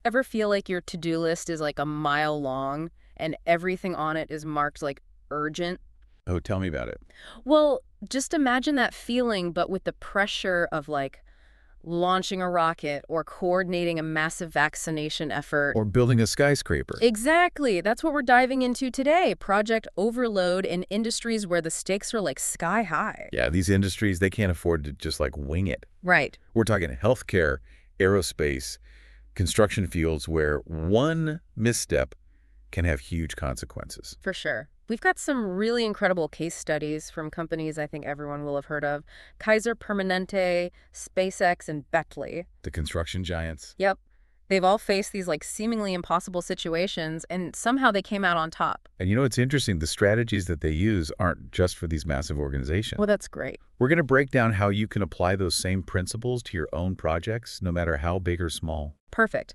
Ever feel like your to-do list is like a mile long and everything on it is marked like urgent? Oh, tell me about it. Well, just imagine that feeling, but with the pressure of like launching a rocket or coordinating a massive vaccination effort. Or building a skyscraper. Exactly. That's what we're diving into today. Project overload in industries where the stakes are like sky high. Yeah, these industries, they can't afford to just like wing it. Right. We're talking healthcare, aerospace, construction fields where one misstep can have huge consequences. For sure. We've got some really incredible case studies from companies I think everyone will have heard of. Kaiser Permanente, SpaceX, and Bentley. The construction giants. Yep. They've all faced these like seemingly impossible situations, and somehow they came out on top. And you know, it's interesting, the strategies that they use aren't just for these massive organizations. Well, that's great. We're going to break down how you can apply those same principles to your own projects, no matter how big or small. Perfect.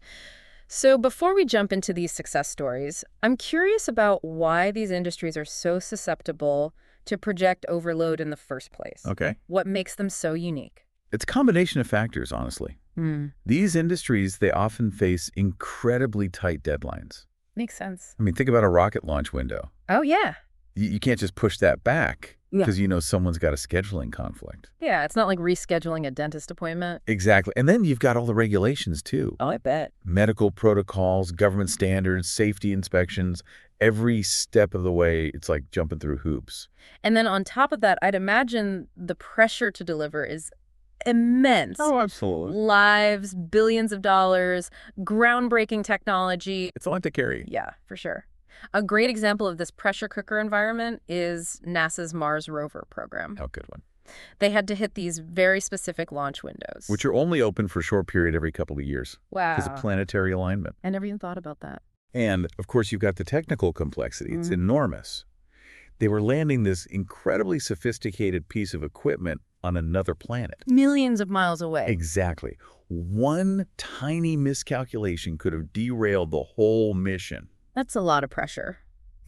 So before we jump into these success stories, I'm curious about why these industries are so susceptible to project overload in the first place. Okay. What makes them so unique? It's a combination of factors, honestly. Hmm. These industries, they often face incredibly tight deadlines. Makes sense. I mean, think about a rocket launch window. Oh, yeah. You can't just push that back Yeah. because you know someone's got a scheduling conflict. Yeah, it's not like rescheduling a dentist appointment. Exactly. And then you've got all the regulations, too. Oh, I bet. Medical protocols, government standards, safety inspections. Every step of the way, it's like jumping through hoops. And then on top of that, I'd imagine the pressure to deliver is immense. Absolutely. Lives, billions of dollars, groundbreaking technology. It's a lot to carry. Yeah, for sure. A great example of this pressure cooker environment is NASA's Mars rover program. Oh, good one. They had to hit these very specific launch windows. Which are only open for a short period every couple of years because of Wow. planetary alignment. I never even thought about that. And, of course, you've got the technical complexity. It's Mm. enormous. They were landing this incredibly sophisticated piece of equipment on another planet. Millions of miles away. Exactly. One tiny miscalculation could have derailed the whole mission. That's a lot of pressure.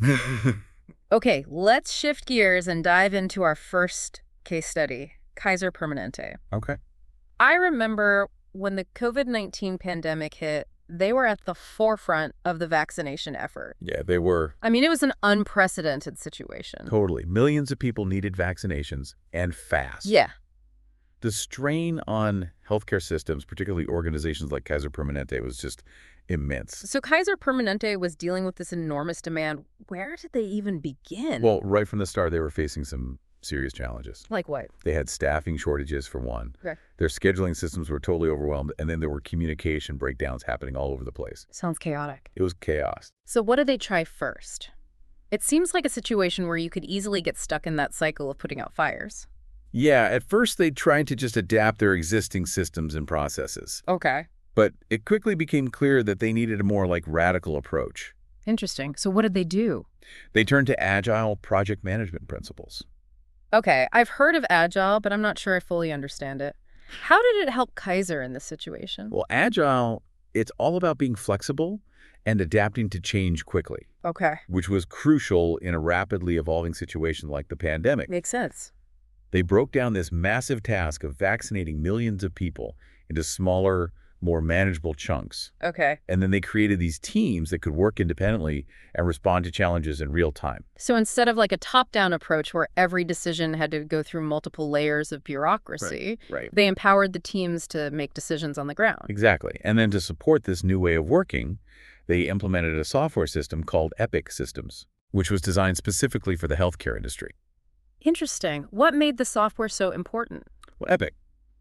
Okay, let's shift gears and dive into our first case study, Kaiser Permanente. Okay. I remember when the COVID-19 pandemic hit, they were at the forefront of the vaccination effort. Yeah, they were. I mean, it was an unprecedented situation. Totally. Millions of people needed vaccinations, and fast. Yeah. The strain on healthcare systems, particularly organizations like Kaiser Permanente, was just immense. So Kaiser Permanente was dealing with this enormous demand. Where did they even begin? Well, right from the start, they were facing some serious challenges. Like what? They had staffing shortages, for one. Okay. Their scheduling systems were totally overwhelmed, and then there were communication breakdowns happening all over the place. Sounds chaotic. It was chaos. So what did they try first? It seems like a situation where you could easily get stuck in that cycle of putting out fires. Yeah, at first they tried to just adapt their existing systems and processes. Okay. But it quickly became clear that they needed a more radical approach. Interesting. So what did they do? They turned to agile project management principles. Okay, I've heard of Agile, but I'm not sure I fully understand it. How did it help Kaiser in this situation? Well, agile, it's all about being flexible and adapting to change quickly, Okay. which was crucial in a rapidly evolving situation like the pandemic. Makes sense. They broke down this massive task of vaccinating millions of people into smaller, more manageable chunks. Okay. And then they created these teams that could work independently and respond to challenges in real time. So instead of like a top-down approach where every decision had to go through multiple layers of bureaucracy, Right. they empowered the teams to make decisions on the ground. Exactly. And then to support this new way of working, they implemented a software system called Epic Systems, which was designed specifically for the healthcare industry. Interesting. What made the software so important? Well, Epic.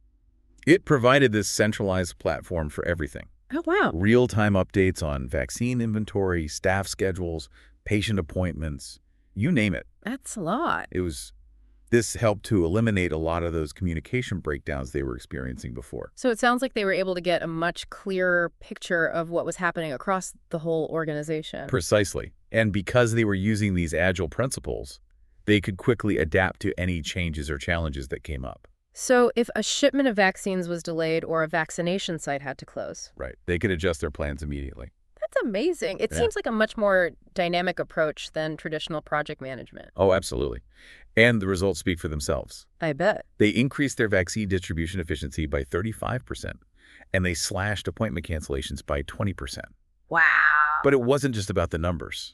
It provided this centralized platform for everything. Oh, wow. Real-time updates on vaccine inventory, staff schedules, patient appointments, you name it. That's a lot. This helped to eliminate a lot of those communication breakdowns they were experiencing before. So it sounds like they were able to get a much clearer picture of what was happening across the whole organization. Precisely. And because they were using these agile principles, they could quickly adapt to any changes or challenges that came up. So if a shipment of vaccines was delayed or a vaccination site had to close, Right. They could adjust their plans immediately. that's amazing. It Yeah. seems like a much more dynamic approach than traditional project management. Oh, absolutely. And the results speak for themselves. I bet. They increased their vaccine distribution efficiency by 35%, and they slashed appointment cancellations by 20%. Wow. But it wasn't just about the numbers.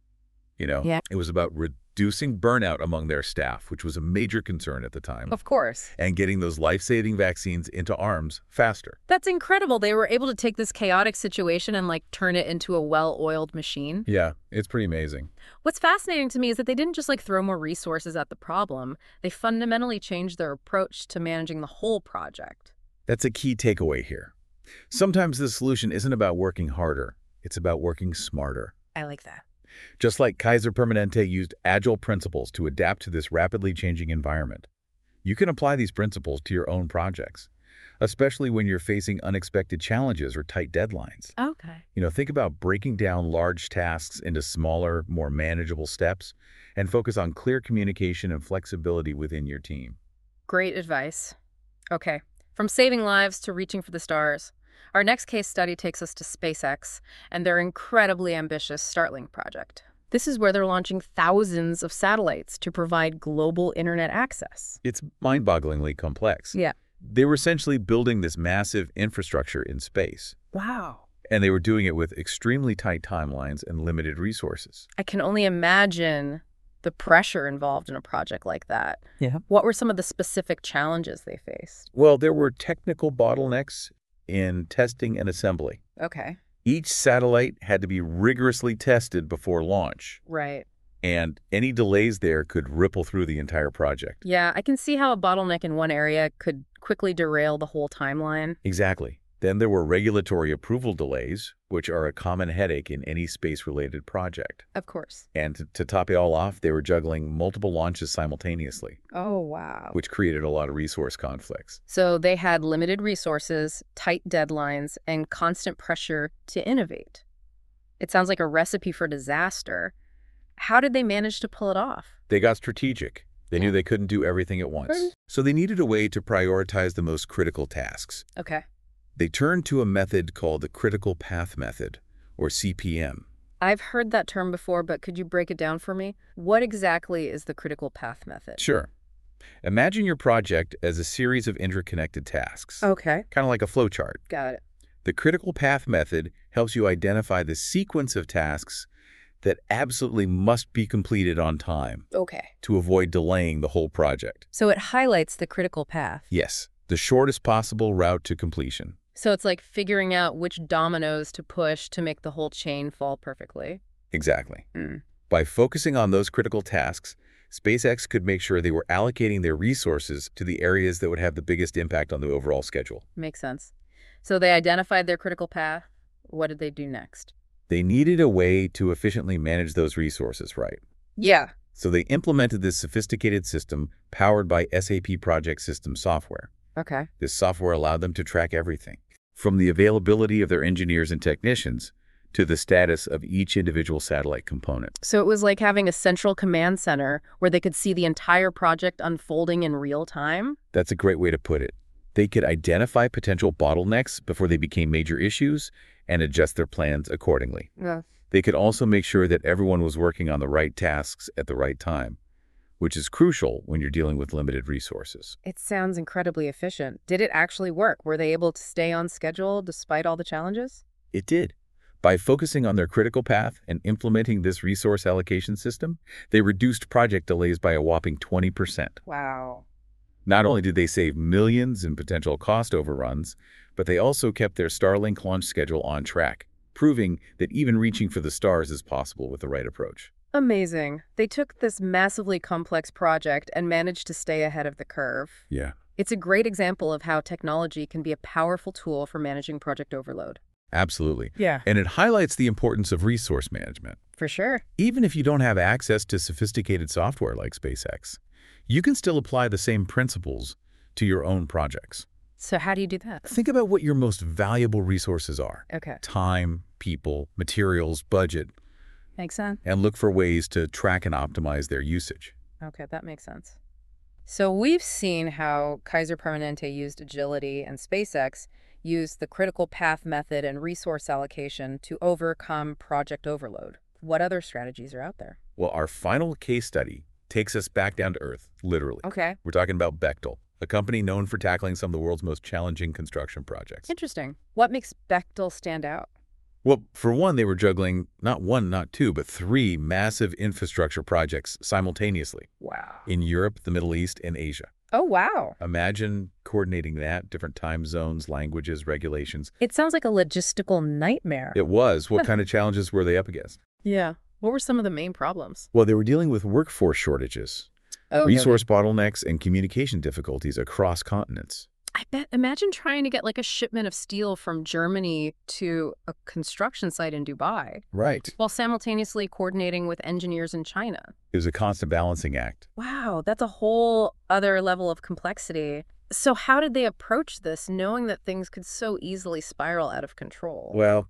Yeah. It was about reducing burnout among their staff, which was a major concern at the time, Of course. and getting those life-saving vaccines into arms faster. That's incredible. They were able to take this chaotic situation and turn it into a well-oiled machine. Yeah, it's pretty amazing. What's fascinating to me is that they didn't just throw more resources at the problem. They fundamentally changed their approach to managing the whole project. That's a key takeaway here. Sometimes the solution isn't about working harder. It's about working smarter. I like that. Just like Kaiser Permanente used agile principles to adapt to this rapidly changing environment, you can apply these principles to your own projects, especially when you're facing unexpected challenges or tight deadlines. Okay. Think about breaking down large tasks into smaller, more manageable steps, and focus on clear communication and flexibility within your team. Great advice. Okay. From saving lives to reaching for the stars. Our next case study takes us to SpaceX and their incredibly ambitious Starlink project. This is where they're launching thousands of satellites to provide global internet access. It's mind-bogglingly complex. Yeah. They were essentially building this massive infrastructure in space, Wow. and they were doing it with extremely tight timelines and limited resources. I can only imagine the pressure involved in a project like that. Yeah. What were some of the specific challenges they faced? Well, there were technical bottlenecks in testing and assembly. Okay. Each satellite had to be rigorously tested before launch, Right. and any delays there could ripple through the entire project. Yeah, I can see how a bottleneck in one area could quickly derail the whole timeline. Exactly. Then there were regulatory approval delays, which are a common headache in any space-related project. Of course. And to top it all off, they were juggling multiple launches simultaneously, Oh, wow. which created a lot of resource conflicts. So they had limited resources, tight deadlines, and constant pressure to innovate. It sounds like a recipe for disaster. How did they manage to pull it off? They got strategic. They knew they couldn't do everything at once. So they needed a way to prioritize the most critical tasks. Okay. They turned to a method called the Critical Path Method, or CPM. I've heard that term before, but could you break it down for me? What exactly is the critical path method? Sure. Imagine your project as a series of interconnected tasks, Okay. kind of like a flowchart. Got it. The Critical Path Method helps you identify the sequence of tasks that absolutely must be completed on time Okay. to avoid delaying the whole project. So it highlights the critical path. Yes, the shortest possible route to completion. So it's like figuring out which dominoes to push to make the whole chain fall perfectly. Exactly. Mm. By focusing on those critical tasks, SpaceX could make sure they were allocating their resources to the areas that would have the biggest impact on the overall schedule. Makes sense. So they identified their critical path. What did they do next? They needed a way to efficiently manage those resources, right? Yeah. So they implemented this sophisticated system powered by SAP Project System software. Okay. This software allowed them to track everything, from the availability of their engineers and technicians to the status of each individual satellite component. So it was like having a central command center where they could see the entire project unfolding in real time? That's a great way to put it. They could identify potential bottlenecks before they became major issues and adjust their plans accordingly. Yeah. They could also make sure that everyone was working on the right tasks at the right time, which is crucial when you're dealing with limited resources. It sounds incredibly efficient. Did it actually work? Were they able to stay on schedule despite all the challenges? It did. By focusing on their critical path and implementing this resource allocation system, they reduced project delays by a whopping 20%. Wow. Not only did they save millions in potential cost overruns, but they also kept their Starlink launch schedule on track, proving that even reaching for the stars is possible with the right approach. Amazing. They took this massively complex project and managed to stay ahead of the curve. Yeah. It's a great example of how technology can be a powerful tool for managing project overload. Absolutely. Yeah. And it highlights the importance of resource management. For sure. Even if you don't have access to sophisticated software like SpaceX, you can still apply the same principles to your own projects. So how do you do that? Think about what your most valuable resources are. Okay. Time, people, materials, budget, Makes sense. and look for ways to track and optimize their usage. Okay, that makes sense. So we've seen how Kaiser Permanente used agility and SpaceX used the critical path method and resource allocation to overcome project overload. What other strategies are out there? Well, our final case study takes us back down to Earth, literally. Okay. We're talking about Bechtel. a company known for tackling some of the world's most challenging construction projects. Interesting. What makes Bechtel stand out? Well, for one, they were juggling not one, not two, but three massive infrastructure projects simultaneously Wow. in Europe, the Middle East, and Asia. Oh, wow. Imagine coordinating that, different time zones, languages, regulations. It sounds like a logistical nightmare. It was. What kind of challenges were they up against? Yeah. What were some of the main problems? Well, they were dealing with workforce shortages, resource bottlenecks, and communication difficulties across continents. I bet. Imagine trying to get like a shipment of steel from Germany to a construction site in Dubai Right. while simultaneously coordinating with engineers in China. It was a constant balancing act. Wow, that's a whole other level of complexity. So how did they approach this, knowing that things could so easily spiral out of control? Well,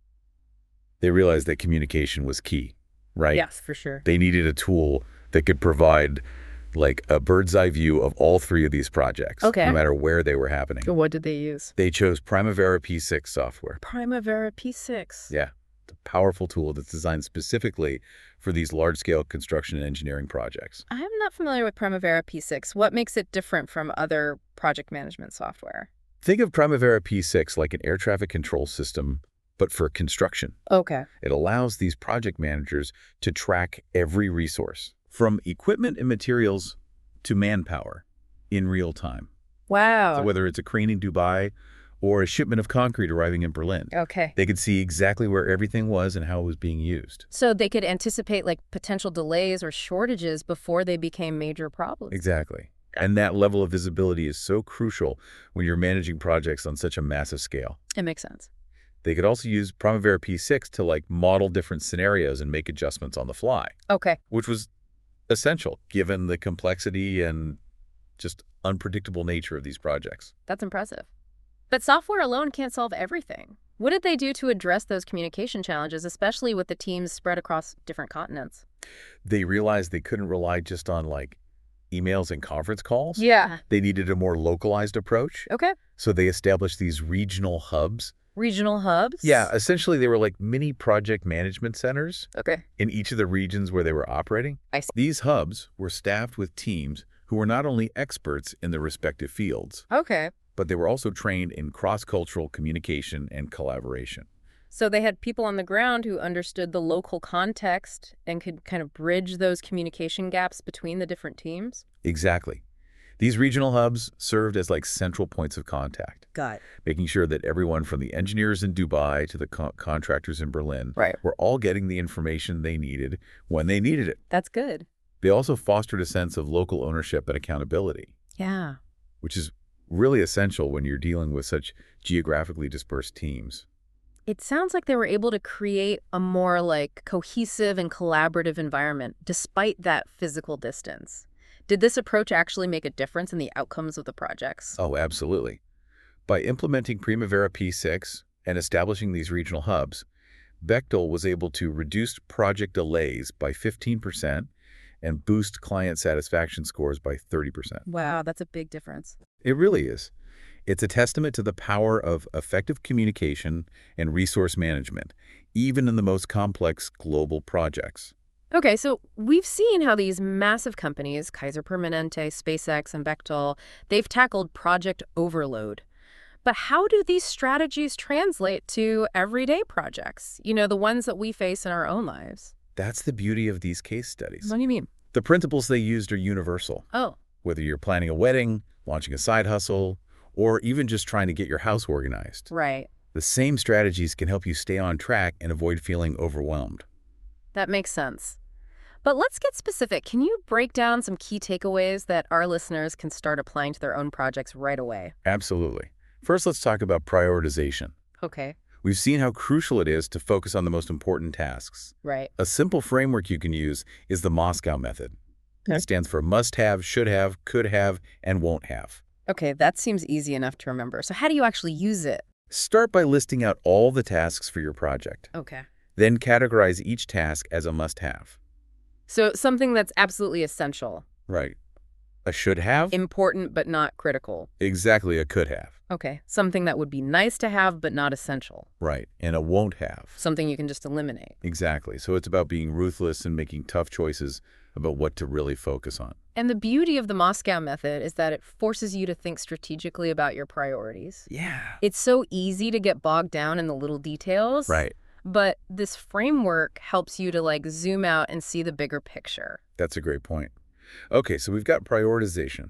they realized that communication was key, right? Yes, for sure. They needed a tool that could provide like a bird's eye view of all three of these projects, Okay. no matter where they were happening. What did they use? They chose Primavera P6 software. Primavera P6. Yeah, it's a powerful tool that's designed specifically for these large-scale construction and engineering projects. I'm not familiar with Primavera P6. What makes it different from other project management software? Think of Primavera P6 like an air traffic control system, but for construction. Okay. It allows these project managers to track every resource, from equipment and materials to manpower, in real time. Wow. So whether it's a crane in Dubai or a shipment of concrete arriving in Berlin, Okay. they could see exactly where everything was and how it was being used. So they could anticipate like potential delays or shortages before they became major problems. Exactly. And that level of visibility is so crucial when you're managing projects on such a massive scale. It makes sense. They could also use Primavera P6 to like model different scenarios and make adjustments on the fly, Okay. which was essential given the complexity and just unpredictable nature of these projects. That's impressive. But software alone can't solve everything. What did they do to address those communication challenges, especially with the teams spread across different continents? They realized they couldn't rely just on like emails and conference calls. Yeah. They needed a more localized approach. Okay. So they established these regional hubs. Regional hubs? Yeah, essentially they were like mini project management centers Okay. in each of the regions where they were operating. I see. These hubs were staffed with teams who were not only experts in their respective fields, Okay. but they were also trained in cross-cultural communication and collaboration. So they had people on the ground who understood the local context and could kind of bridge those communication gaps between the different teams? Exactly. These regional hubs served as like central points of contact, Got it. making sure that everyone from the engineers in Dubai to the contractors in Berlin Right. were all getting the information they needed when they needed it. That's good. They also fostered a sense of local ownership and accountability, Yeah. which is really essential when you're dealing with such geographically dispersed teams. It sounds like they were able to create a more like cohesive and collaborative environment despite that physical distance. Did this approach actually make a difference in the outcomes of the projects? Oh, absolutely. By implementing Primavera P6 and establishing these regional hubs, Bechtel was able to reduce project delays by 15% and boost client satisfaction scores by 30%. Wow, that's a big difference. It really is. It's a testament to the power of effective communication and resource management, even in the most complex global projects. Okay, so we've seen how these massive companies, Kaiser Permanente, SpaceX, and Bechtel, they've tackled project overload. But how do these strategies translate to everyday projects? You know, the ones that we face in our own lives. That's the beauty of these case studies. What do you mean? The principles they used are universal. Oh, Whether you're planning a wedding, launching a side hustle, or even just trying to get your house organized, right. the same strategies can help you stay on track and avoid feeling overwhelmed. That makes sense. But let's get specific. Can you break down some key takeaways that our listeners can start applying to their own projects right away? Absolutely. First, let's talk about prioritization. Okay. We've seen how crucial it is to focus on the most important tasks. Right. A simple framework you can use is the Moscow method. Okay. It stands for must have, should have, could have, and won't have. Okay, that seems easy enough to remember. So how do you actually use it? Start by listing out all the tasks for your project. Okay. Then categorize each task as a must have. So something that's absolutely essential. Right. A should have? Important but not critical. Exactly, a could have. Okay, something that would be nice to have but not essential. Right, and a won't have. Something you can just eliminate. Exactly. So it's about being ruthless and making tough choices about what to really focus on. And the beauty of the Moscow method is that it forces you to think strategically about your priorities. Yeah. It's so easy to get bogged down in the little details. Right. But this framework helps you to zoom out and see the bigger picture. That's a great point. Okay, so we've got prioritization.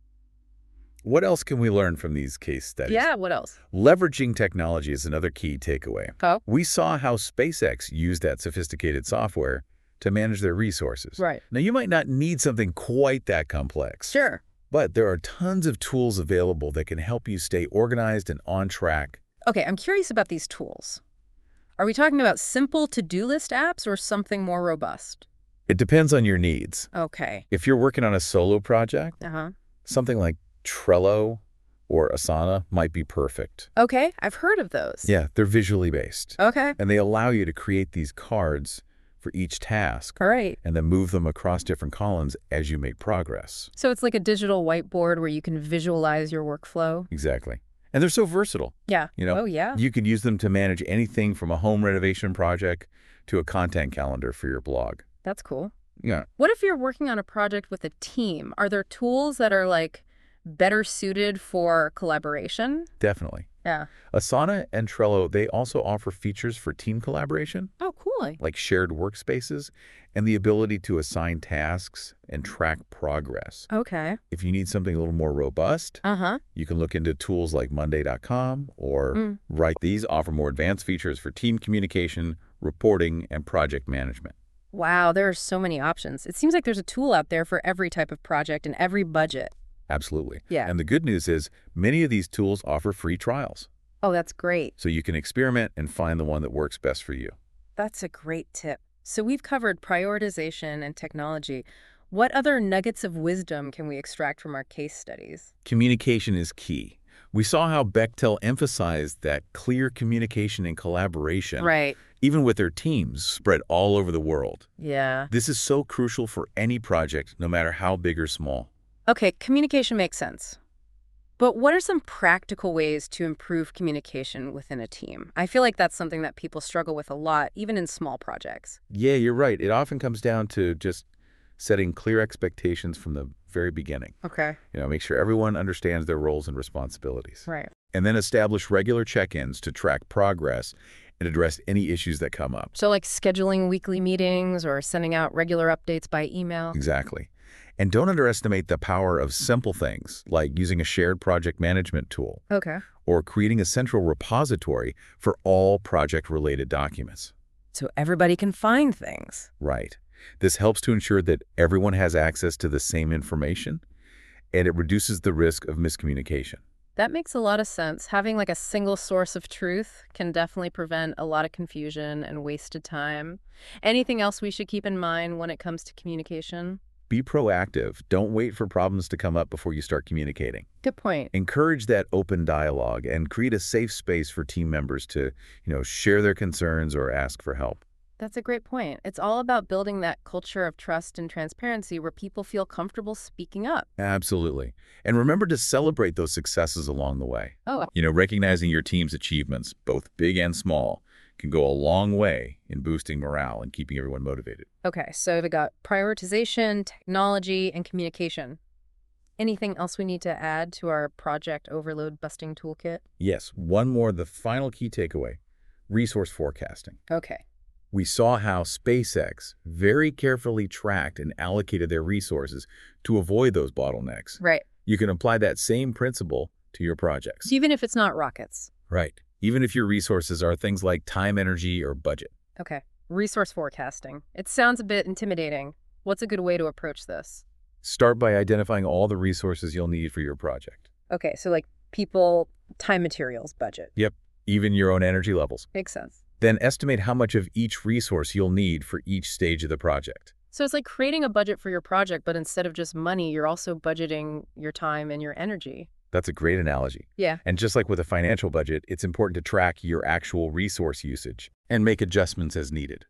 What else can we learn from these case studies? Yeah, what else? Leveraging technology is another key takeaway. Oh? We saw how SpaceX used that sophisticated software to manage their resources. Right. Now, you might not need something quite that complex. Sure. But there are tons of tools available that can help you stay organized and on track. Okay, I'm curious about these tools. Are we talking about simple to-do list apps or something more robust? It depends on your needs. Okay. If you're working on a solo project, Uh-huh. something like Trello or Asana might be perfect. Okay, I've heard of those. Yeah, they're visually based. Okay. And they allow you to create these cards for each task All right. and then move them across different columns as you make progress. So it's like a digital whiteboard where you can visualize your workflow? Exactly. And they're so versatile. Yeah. You know, Oh, yeah. You could use them to manage anything from a home renovation project to a content calendar for your blog. That's cool. Yeah, What if you're working on a project with a team? Are there tools that are better suited for collaboration? definitely. Yeah. Asana and Trello, they also offer features for team collaboration, Oh, cool. like shared workspaces and the ability to assign tasks and track progress. Okay. If you need something a little more robust, Uh-huh. you can look into tools like Monday.com or Write. These offer more advanced features for team communication, reporting, and project management. Wow, there are so many options. It seems like there's a tool out there for every type of project and every budget. Absolutely. Yeah. And the good news is many of these tools offer free trials, Oh, that's great. so you can experiment and find the one that works best for you. That's a great tip. So we've covered prioritization and technology. What other nuggets of wisdom can we extract from our case studies? Communication is key. We saw how Bechtel emphasized that clear communication and collaboration, Right. even with their teams spread all over the world. Yeah. This is so crucial for any project, no matter how big or small. Okay, communication makes sense. But what are some practical ways to improve communication within a team? I feel like that's something that people struggle with a lot, even in small projects. Yeah, you're right. It often comes down to just setting clear expectations from the very beginning. Okay. Make sure everyone understands their roles and responsibilities. Right. And then establish regular check-ins to track progress and address any issues that come up. So scheduling weekly meetings or sending out regular updates by email? Exactly. And don't underestimate the power of simple things like using a shared project management tool Okay. or creating a central repository for all project-related documents. So everybody can find things. Right. This helps to ensure that everyone has access to the same information, and it reduces the risk of miscommunication. That makes a lot of sense. Having a single source of truth can definitely prevent a lot of confusion and wasted time. Anything else we should keep in mind when it comes to communication? Be proactive. Don't wait for problems to come up before you start communicating. Good point. Encourage that open dialogue and create a safe space for team members to, share their concerns or ask for help. That's a great point. It's all about building that culture of trust and transparency where people feel comfortable speaking up. Absolutely. And remember to celebrate those successes along the way. Oh, Recognizing your team's achievements, both big and small, can go a long way in boosting morale and keeping everyone motivated. okay. So we got prioritization, technology, and communication. Anything else we need to add to our project overload busting toolkit? Yes, one more, the final key takeaway, resource forecasting. Okay. We saw how SpaceX very carefully tracked and allocated their resources to avoid those bottlenecks. Right. You can apply that same principle to your projects. Even if it's not rockets. Right. Even if your resources are things like time, energy, or budget. Okay. Resource forecasting. It sounds a bit intimidating. What's a good way to approach this? Start by identifying all the resources you'll need for your project. Okay, so people, time, materials, budget. Yep. Even your own energy levels. Makes sense. Then estimate how much of each resource you'll need for each stage of the project. So it's like creating a budget for your project, but instead of just money, you're also budgeting your time and your energy. That's a great analogy. Yeah. And just like with a financial budget, it's important to track your actual resource usage and make adjustments as needed.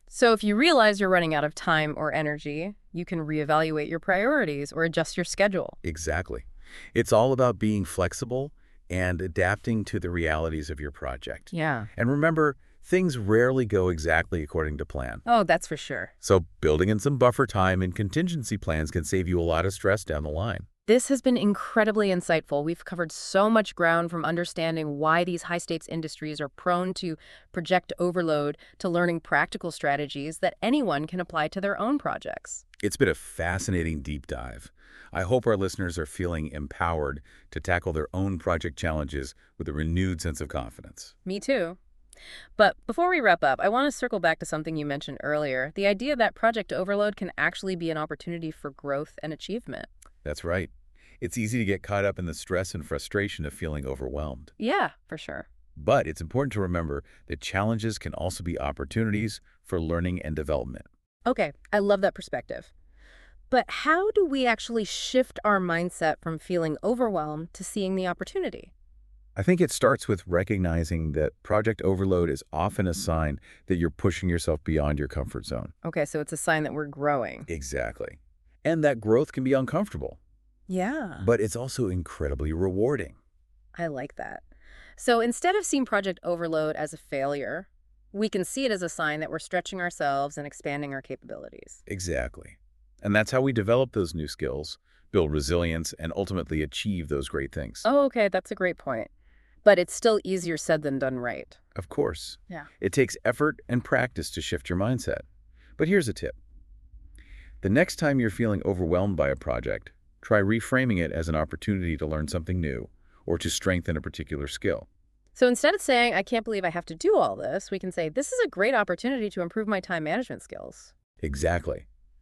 So if you realize you're running out of time or energy, you can reevaluate your priorities or adjust your schedule. Exactly. It's all about being flexible and adapting to the realities of your project. Yeah. And remember, things rarely go exactly according to plan. Oh, that's for sure. So building in some buffer time and contingency plans can save you a lot of stress down the line. This has been incredibly insightful. We've covered so much ground, from understanding why these high-stakes industries are prone to project overload to learning practical strategies that anyone can apply to their own projects. It's been a fascinating deep dive. I hope our listeners are feeling empowered to tackle their own project challenges with a renewed sense of confidence. Me too. But before we wrap up, I want to circle back to something you mentioned earlier, the idea that project overload can actually be an opportunity for growth and achievement. That's right. It's easy to get caught up in the stress and frustration of feeling overwhelmed. Yeah, for sure. But it's important to remember that challenges can also be opportunities for learning and development. Okay, I love that perspective. But how do we actually shift our mindset from feeling overwhelmed to seeing the opportunity? I think it starts with recognizing that project overload is often a sign that you're pushing yourself beyond your comfort zone. Okay, so it's a sign that we're growing. Exactly. And that growth can be uncomfortable, Yeah, but it's also incredibly rewarding. I like that. So instead of seeing project overload as a failure, we can see it as a sign that we're stretching ourselves and expanding our capabilities. Exactly. And that's how we develop those new skills, build resilience, and ultimately achieve those great things. Oh, okay, that's a great point. But it's still easier said than done, right? Of course, Yeah. it takes effort and practice to shift your mindset. But here's a tip. The next time you're feeling overwhelmed by a project, try reframing it as an opportunity to learn something new or to strengthen a particular skill. So instead of saying, I can't believe I have to do all this, we can say, this is a great opportunity to improve my time management skills. Exactly.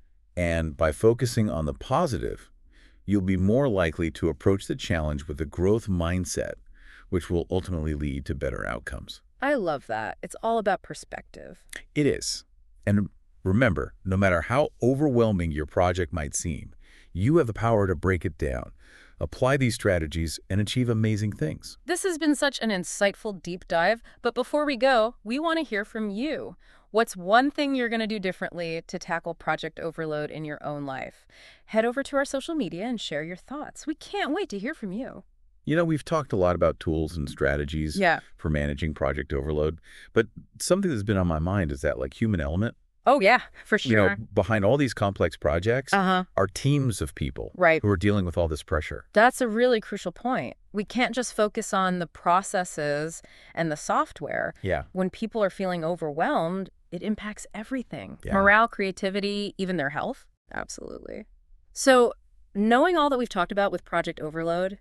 And by focusing on the positive, you'll be more likely to approach the challenge with a growth mindset, which will ultimately lead to better outcomes. I love that. It's all about perspective. It is. And remember, no matter how overwhelming your project might seem, you have the power to break it down, apply these strategies, and achieve amazing things. This has been such an insightful deep dive, but before we go, we want to hear from you. What's one thing you're going to do differently to tackle project overload in your own life? Head over to our social media and share your thoughts. We can't wait to hear from you. You know, we've talked a lot about tools and strategies Yeah. for managing project overload, but something that's been on my mind is that human element. Oh, yeah, for You know, sure. behind all these complex projects Uh-huh. are teams of people Right. who are dealing with all this pressure. That's a really crucial point. We can't just focus on the processes and the software. Yeah. When people are feeling overwhelmed, it impacts everything. Yeah. Morale, creativity, even their health. Absolutely. So, knowing all that we've talked about with project overload,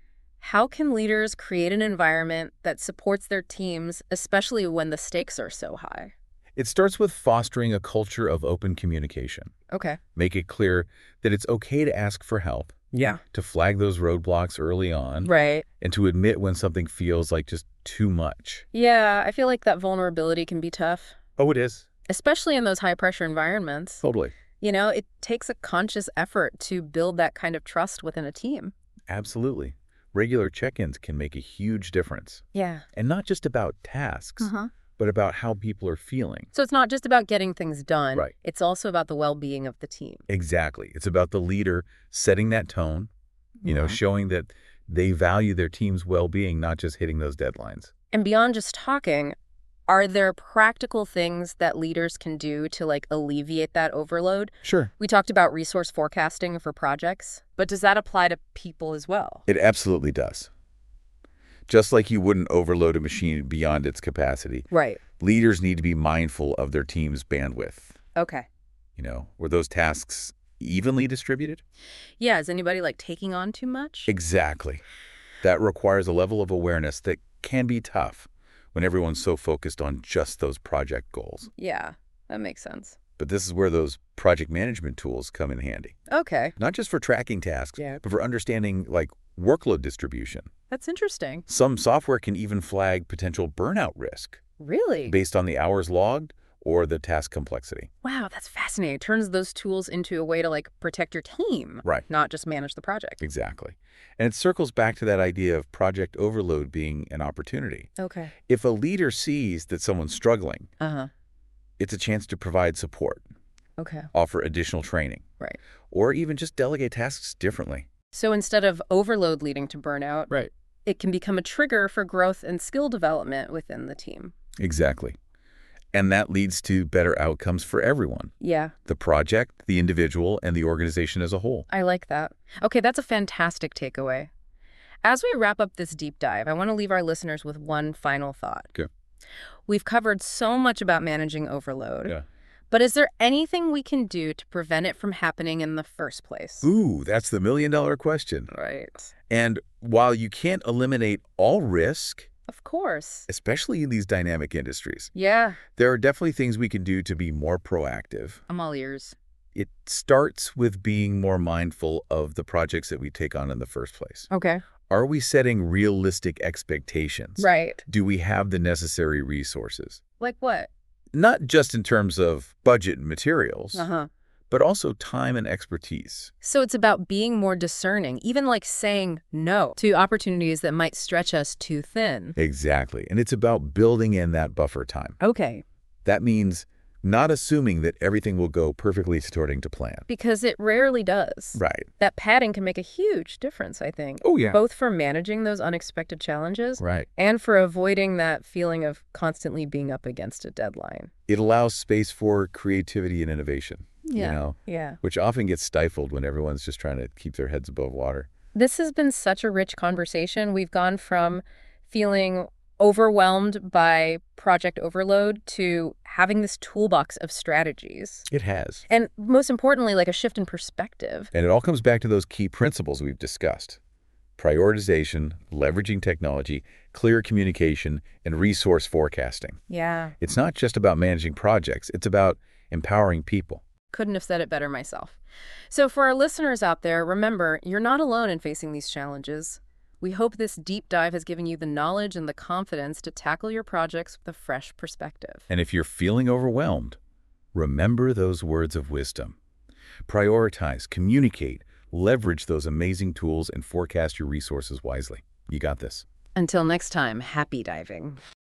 how can leaders create an environment that supports their teams, especially when the stakes are so high? It starts with fostering a culture of open communication. Okay. Make it clear that it's okay to ask for help, Yeah. to flag those roadblocks early on, Right. and to admit when something feels like just too much. Yeah, I feel like that vulnerability can be tough, Oh, it is. especially in those high-pressure environments. Totally. You know, it takes a conscious effort to build that kind of trust within a team. Absolutely. Regular check-ins can make a huge difference. Yeah. And not just about tasks, but about how people are feeling. So it's not just about getting things done. Right. It's also about the well-being of the team. Exactly. It's about the leader setting that tone, showing that they value their team's well-being, not just hitting those deadlines. And beyond just talking, are there practical things that leaders can do to alleviate that overload? Sure. We talked about resource forecasting for projects, but does that apply to people as well? It absolutely does. Just like you wouldn't overload a machine beyond its capacity, Right. leaders need to be mindful of their team's bandwidth. Okay. Were those tasks evenly distributed? Yeah, is anybody taking on too much? Exactly. That requires a level of awareness that can be tough when everyone's so focused on just those project goals. Yeah, that makes sense. But this is where those project management tools come in handy. Okay. Not just for tracking tasks, Yeah. but for understanding workload distribution. That's interesting. Some software can even flag potential burnout risk Really? based on the hours logged or the task complexity. Wow, that's fascinating. It turns those tools into a way to protect your team, Right. not just manage the project. Exactly. And it circles back to that idea of project overload being an opportunity. Okay. If a leader sees that someone's struggling, Uh-huh. It's a chance to provide support, Okay. offer additional training, Right. or even just delegate tasks differently. So instead of overload leading to burnout, Right. it can become a trigger for growth and skill development within the team. Exactly. And that leads to better outcomes for everyone. Yeah, The project, the individual, and the organization as a whole. I like that. Okay, that's a fantastic takeaway. As we wrap up this deep dive, I want to leave our listeners with one final thought. Okay. We've covered so much about managing overload. Yeah. But is there anything we can do to prevent it from happening in the first place? Ooh, that's the million-dollar question. Right. And while you can't eliminate all risk, Of course. especially in these dynamic industries, Yeah, there are definitely things we can do to be more proactive. I'm all ears. It starts with being more mindful of the projects that we take on in the first place. Okay. Are we setting realistic expectations? Right. Do we have the necessary resources? Like what? Not just in terms of budget and materials, Uh-huh. but also time and expertise. So it's about being more discerning, even like saying no to opportunities that might stretch us too thin. Exactly. And it's about building in that buffer time. Okay. That means not assuming that everything will go perfectly according to plan. Because it rarely does. Right. That padding can make a huge difference, I think. Oh, yeah. Both for managing those unexpected challenges Right. and for avoiding that feeling of constantly being up against a deadline. It allows space for creativity and innovation, Yeah. which often gets stifled when everyone's just trying to keep their heads above water. This has been such a rich conversation. We've gone from feeling overwhelmed by project overload to having this toolbox of strategies. It has. And most importantly, like a shift in perspective. And it all comes back to those key principles we've discussed. Prioritization, leveraging technology, clear communication, and resource forecasting. Yeah. It's not just about managing projects, it's about empowering people. Couldn't have said it better myself. So for our listeners out there, remember, you're not alone in facing these challenges. We hope this deep dive has given you the knowledge and the confidence to tackle your projects with a fresh perspective. And if you're feeling overwhelmed, remember those words of wisdom. Prioritize, communicate, leverage those amazing tools, and forecast your resources wisely. You got this. Until next time, happy diving.